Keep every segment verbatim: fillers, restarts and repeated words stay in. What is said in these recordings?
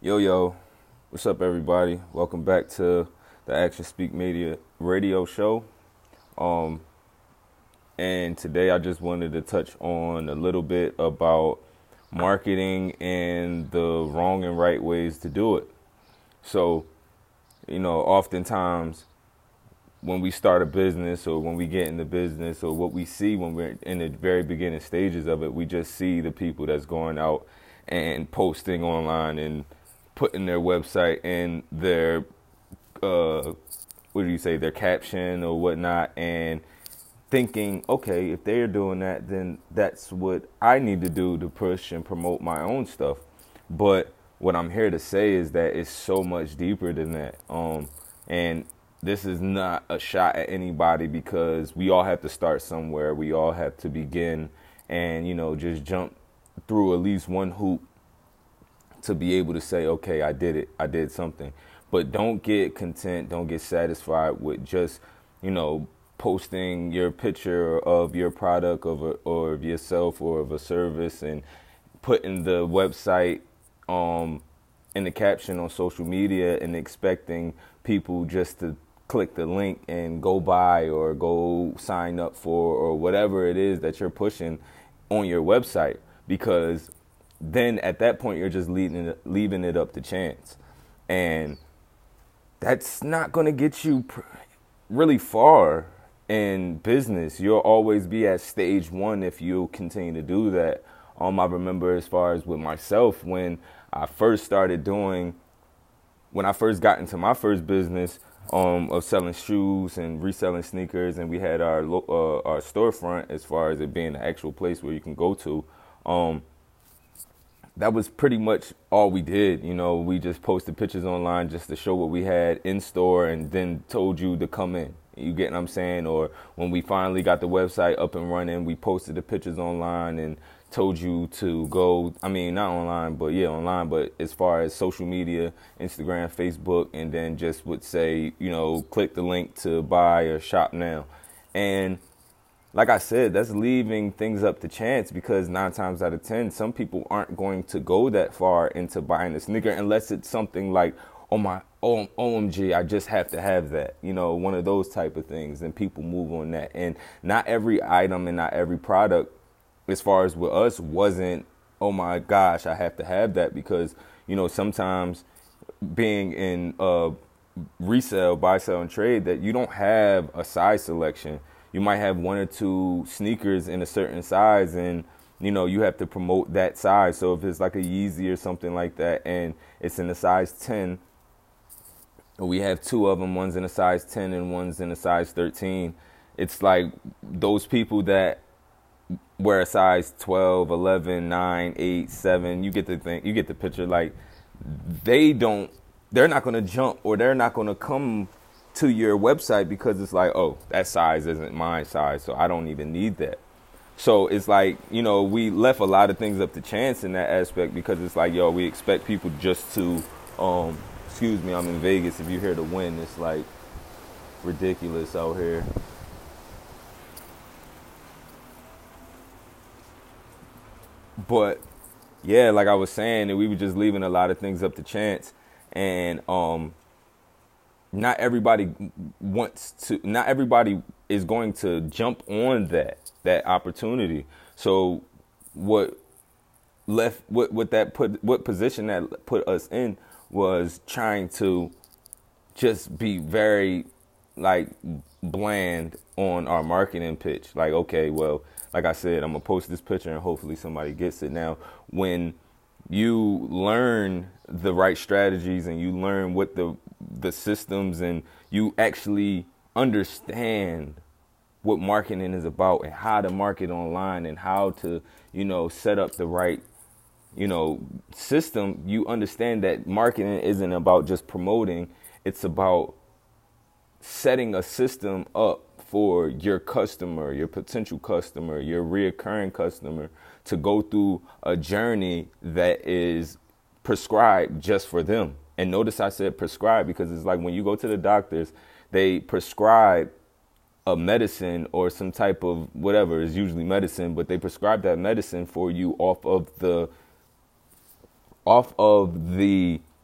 Yo, yo, what's up, everybody? Welcome back to the Action Speak Media radio show. Um, and today I just wanted to touch on a little bit about marketing and the wrong and right ways to do it. So, you know, oftentimes when we start a business or when we get into business or what we see when we're in the very beginning stages of it, we just see the people that's going out and posting online and putting their website and their, uh, what do you say, their caption or whatnot, and thinking, okay, if they're doing that, then that's what I need to do to push and promote my own stuff. But what I'm here to say is that it's so much deeper than that. Um, and this is not a shot at anybody because we all have to start somewhere. We all have to begin and, you know, just jump through at least one hoop to be able to say, okay, I did it. I did something. But don't get content. Don't get satisfied with just, you know, posting your picture of your product of a, or of yourself or of a service and putting the website um, in the caption on social media and expecting people just to click the link and go buy or go sign up for or whatever it is that you're pushing on your website, because then at that point you're just leaving it, leaving it up to chance. And that's not going to get you pr- really far in business. You'll always be at stage one if you continue to do that. Um, I remember as far as with myself, when I first started doing, when I first got into my first business um, of selling shoes and reselling sneakers, and we had our lo- uh, our storefront as far as it being the actual place where you can go to, um, that was pretty much all we did. You know, we just posted pictures online just to show what we had in store and then told you to come in. You get what I'm saying? Or when we finally got the website up and running, we posted the pictures online and told you to go, I mean, not online, but yeah, online, but as far as social media, Instagram, Facebook, and then just would say, you know, click the link to buy or shop now. And like I said, that's leaving things up to chance, because nine times out of ten, some people aren't going to go that far into buying a sneaker unless it's something like, oh my, O M G, I just have to have that. You know, one of those type of things. And people move on that. And not every item and not every product, as far as with us, wasn't, oh my gosh, I have to have that, because, you know, sometimes being in uh, resale, buy, sell, and trade, that you don't have a size selection. You might have one or two sneakers in a certain size, and, you know, you have to promote that size. So if it's like a Yeezy or something like that, and it's in a size ten, we have two of them, one's in a size ten and one's in a size thirteen. It's like those people that wear a size twelve, eleven, nine, eight, seven, you get the thing, you get the picture. Like, they don't, they're not going to jump, or they're not going to come to your website because it's like, oh, that size isn't my size, so I don't even need that. So it's like, you know, we left a lot of things up to chance in that aspect, because it's like, yo, we expect people just to, um, excuse me, I'm in Vegas. If you hear the wind, it's like ridiculous out here. But yeah, like I was saying, we were just leaving a lot of things up to chance, and um, not everybody wants to. Not everybody is going to jump on that that opportunity. So what left? What what that put? What position that put us in was trying to just be very like bland on our marketing pitch. Like, okay, well, like I said, I'm gonna post this picture and hopefully somebody gets it. Now, when you learn the right strategies and you learn what the the systems, and you actually understand what marketing is about and how to market online and how to, you know, set up the right, you know, system, you understand that marketing isn't about just promoting. It's about setting a system up for your customer, your potential customer, your reoccurring customer to go through a journey that is prescribed just for them. And notice I said prescribed, because it's like when you go to the doctors, they prescribe a medicine or some type of whatever, is usually medicine, but they prescribe that medicine for you off of the off of the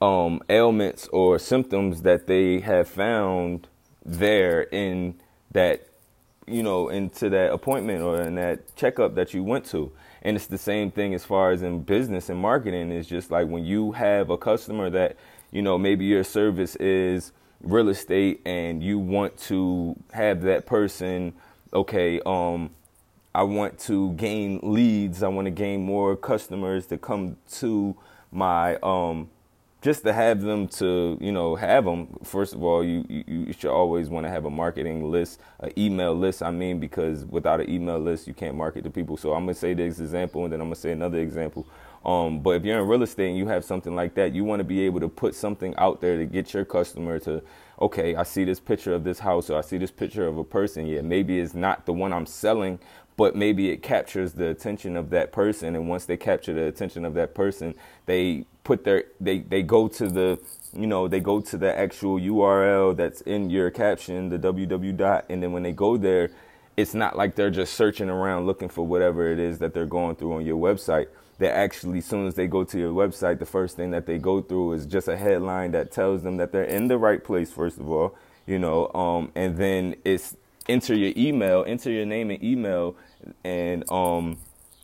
um, ailments or symptoms that they have found there in that, you know, into that appointment or in that checkup that you went to. And it's the same thing as far as in business and marketing. It's just like when you have a customer that, you know, maybe your service is real estate and you want to have that person, okay, um, I want to gain leads. I want to gain more customers to come to my, um, just to have them to, you know, have them. First of all, you, you, you should always want to have a marketing list, an email list. I mean, because without an email list, you can't market to people. So I'm going to say this example and then I'm going to say another example. Um, but if you're in real estate and you have something like that, you want to be able to put something out there to get your customer to, okay, I see this picture of this house or I see this picture of a person. Yeah, maybe it's not the one I'm selling, but maybe it captures the attention of that person. And once they capture the attention of that person, they put their, they, they go to the, you know, they go to the actual U R L that's in your caption, the www dot. And then when they go there, it's not like they're just searching around looking for whatever it is that they're going through on your website. They actually, as soon as they go to your website, the first thing that they go through is just a headline that tells them that they're in the right place, first of all, you know, um, and then it's enter your email, enter your name and email. And um,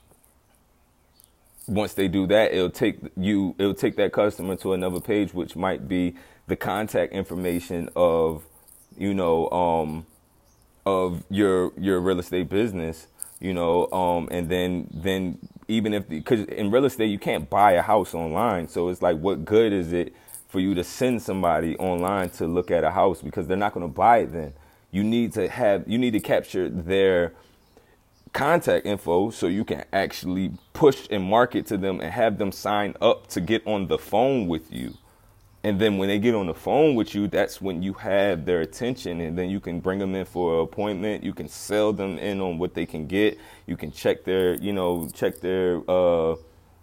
once they do that, it'll take you, it'll take that customer to another page, which might be the contact information of, you know, um, of your, your real estate business, you know, um, and then, then even if, because in real estate, you can't buy a house online. So it's like, what good is it for you to send somebody online to look at a house? Because they're not going to buy it then. You need to have, you need to capture their contact info so you can actually push and market to them and have them sign up to get on the phone with you. And then when they get on the phone with you, that's when you have their attention, and then you can bring them in for an appointment. You can sell them in on what they can get. You can check their, you know, check their, uh,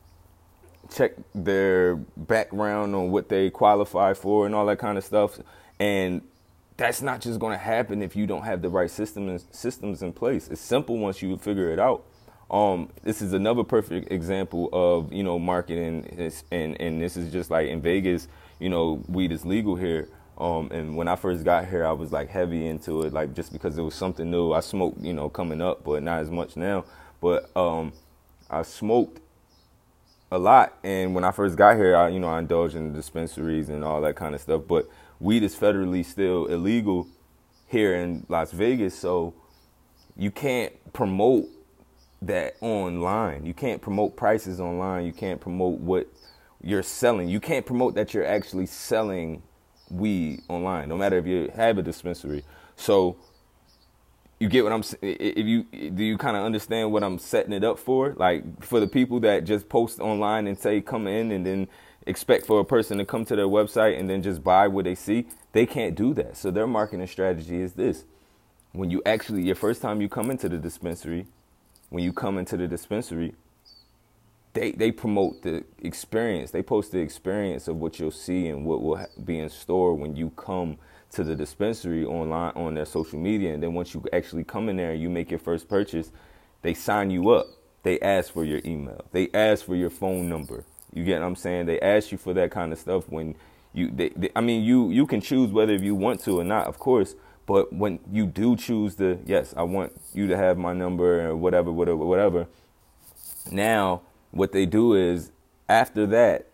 check their background on what they qualify for and all that kind of stuff. And that's not just going to happen if you don't have the right systems systems in place. It's simple once you figure it out. Um, this is another perfect example of, you know, marketing, and and this is just like in Vegas, you know, weed is legal here. Um, and when I first got here, I was like heavy into it, like just because it was something new. I smoked, you know, coming up, but not as much now. But um, I smoked a lot, and when I first got here, I, you know, I indulged in dispensaries and all that kind of stuff. But weed is federally still illegal here in Las Vegas, so you can't promote that online. You can't promote prices online. You can't promote what you're selling. You can't promote that you're actually selling weed online, no matter if you have a dispensary. So you get what I'm saying? If you do, you kind of understand what I'm setting it up for? Like for the people that just post online and say come in and then expect for a person to come to their website and then just buy what they see, they can't do that. So their marketing strategy is this: when you actually, your first time you come into the dispensary, when you come into the dispensary, they they promote the experience. They post the experience of what you'll see and what will be in store when you come to the dispensary online on their social media. And then once you actually come in there and you make your first purchase, they sign you up. They ask for your email. They ask for your phone number. You get what I'm saying? They ask you for that kind of stuff when you, they, they, I mean, you, you can choose whether you want to or not, of course. But when you do choose to, yes, I want you to have my number or whatever, whatever, whatever. Now, what they do is after that,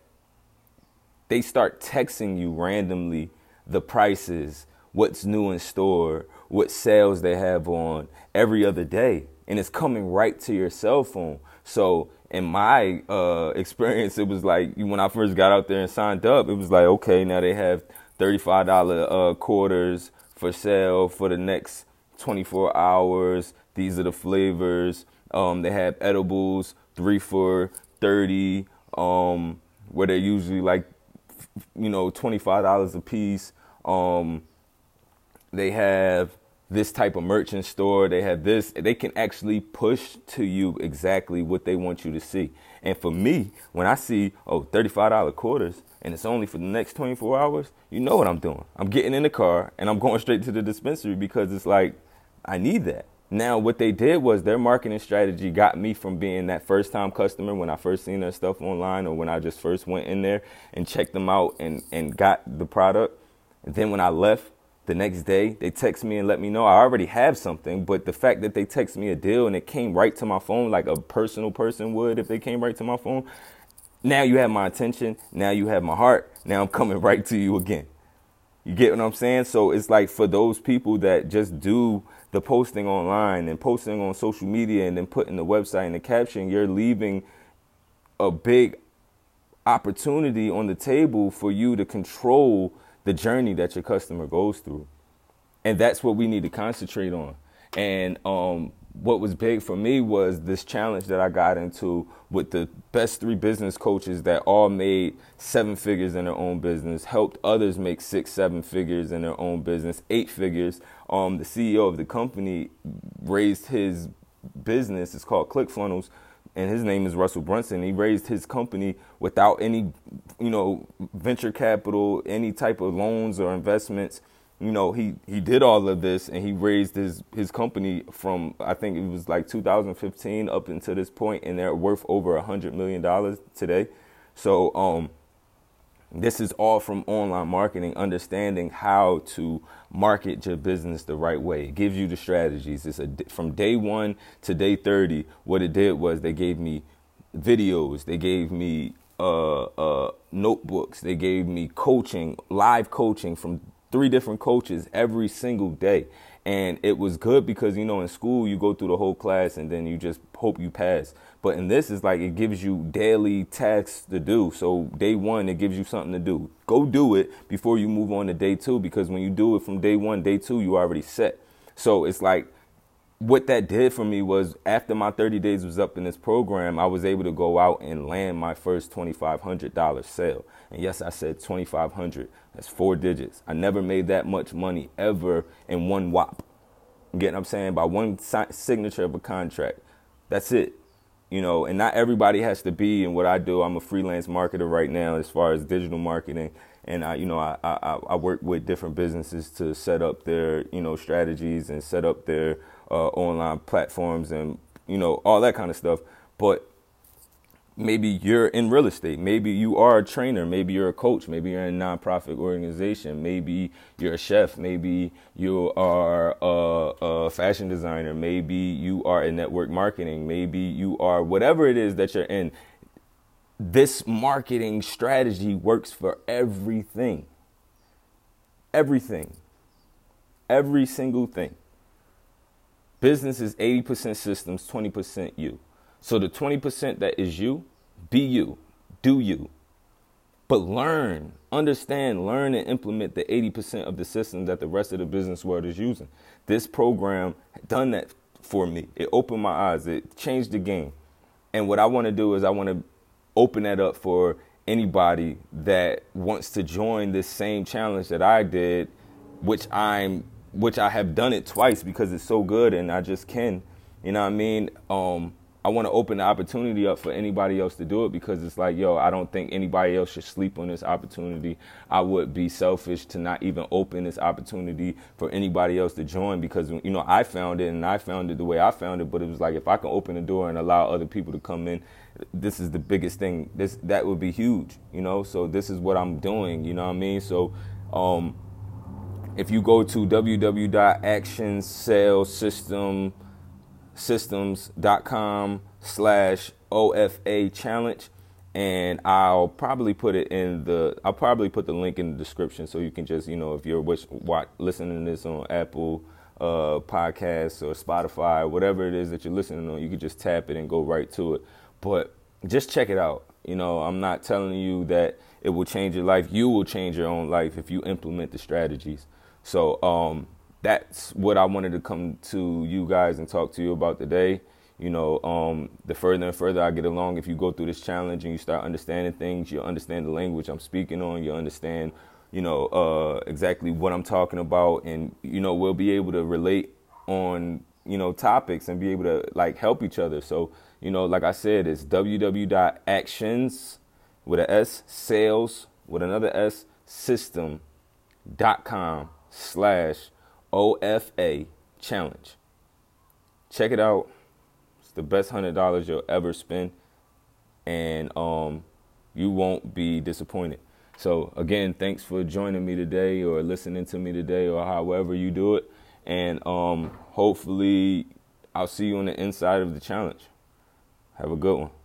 they start texting you randomly the prices, what's new in store, what sales they have on every other day. And it's coming right to your cell phone. So in my uh, experience, it was like when I first got out there and signed up, it was like, okay, now they have thirty-five dollars uh, quarters for sale for the next twenty-four hours. These are the flavors. Um, they have edibles, three for thirty, um, where they're usually like, you know, twenty-five dollars a piece. Um, they have this type of merchant store. They have this. They can actually push to you exactly what they want you to see. And for me, when I see, oh, thirty-five dollars quarters, and it's only for the next twenty-four hours, you know what I'm doing. I'm getting in the car, and I'm going straight to the dispensary because it's like, I need that. Now, what they did was their marketing strategy got me from being that first time customer when I first seen their stuff online, or when I just first went in there and checked them out and, and got the product. And then when I left the next day, they text me and let me know I already have something. But the fact that they text me a deal and it came right to my phone like a personal person would if they came right to my phone. Now you have my attention. Now you have my heart. Now I'm coming right to you again. You get what I'm saying? So it's like for those people that just do the posting online and posting on social media and then putting the website in the caption, you're leaving a big opportunity on the table for you to control the journey that your customer goes through. And that's what we need to concentrate on. And um, what was big for me was this challenge that I got into with the best three business coaches that all made seven figures in their own business, helped others make six, seven figures in their own business, eight figures. Um, the C E O of the company raised his business. It's called ClickFunnels, and his name is Russell Brunson. He raised his company without any, you know, venture capital, any type of loans or investments. You know, he, he did all of this, and he raised his, his company from, I think it was like two thousand fifteen up until this point, and they're worth over one hundred million dollars today. So um, this is all from online marketing, understanding how to market your business the right way. It gives you the strategies. It's a, from day one to day thirty, what it did was they gave me videos, they gave me uh, uh, notebooks, they gave me coaching, live coaching from three different coaches every single day. And it was good because, you know, in school, you go through the whole class and then you just hope you pass. But in this, it's like it gives you daily tasks to do. So day one, it gives you something to do. Go do it before you move on to day two, because when you do it from day one, day two, you already set. So it's like what that did for me was after my thirty days was up in this program, I was able to go out and land my first twenty-five hundred dollars sale. And yes, I said twenty-five hundred. That's four digits. I never made that much money ever in one whop. You get what I'm saying? By one si- signature of a contract. That's it. You know, and not everybody has to be in what I do. I'm a freelance marketer right now as far as digital marketing. And, I, you know, I, I, I work with different businesses to set up their, you know, strategies and set up their uh, online platforms and, you know, all that kind of stuff. But maybe you're in real estate. Maybe you are a trainer. Maybe you're a coach. Maybe you're in a nonprofit organization. Maybe you're a chef. Maybe you are a, a fashion designer. Maybe you are in network marketing. Maybe you are whatever it is that you're in. This marketing strategy works for everything. Everything. Every single thing. Business is eighty percent systems, twenty percent you. So the twenty percent that is you, be you, do you. But learn, understand, learn and implement the eighty percent of the system that the rest of the business world is using. This program done that for me. It opened my eyes. It changed the game. And what I want to do is I want to open that up for anybody that wants to join this same challenge that I did, which I'm, which I have done it twice because it's so good and I just can, you know what I mean? Um, I want to open the opportunity up for anybody else to do it because it's like, yo, I don't think anybody else should sleep on this opportunity. I would be selfish to not even open this opportunity for anybody else to join because, you know, I found it and I found it the way I found it. But it was like, if I can open the door and allow other people to come in, this is the biggest thing. This that would be huge, you know. So this is what I'm doing, you know what I mean? So um, if you go to w w w dot action sales system systems dot com slash O F A challenge, and I'll probably put it in the, I'll probably put the link in the description so you can just, you know, if you're wish, watch, listening to this on Apple uh, Podcasts or Spotify, whatever it is that you're listening on, you can just tap it and go right to it. But just check it out. You know, I'm not telling you that it will change your life. You will change your own life if you implement the strategies. So, um, that's what I wanted to come to you guys and talk to you about today. You know, um, the further and further I get along, if you go through this challenge and you start understanding things, you'll understand the language I'm speaking on. You'll understand, you know, uh, exactly what I'm talking about. And, you know, we'll be able to relate on, you know, topics and be able to, like, help each other. So, you know, like I said, it's w w w dot actions with an S, sales with another S, system dot com slash O F A challenge. check it out. It's the best one hundred dollars you'll ever spend, and um, you won't be disappointed. So, again, thanks for joining me today or listening to me today or however you do it. And um, hopefully I'll see you on the inside of the challenge. Have a good one.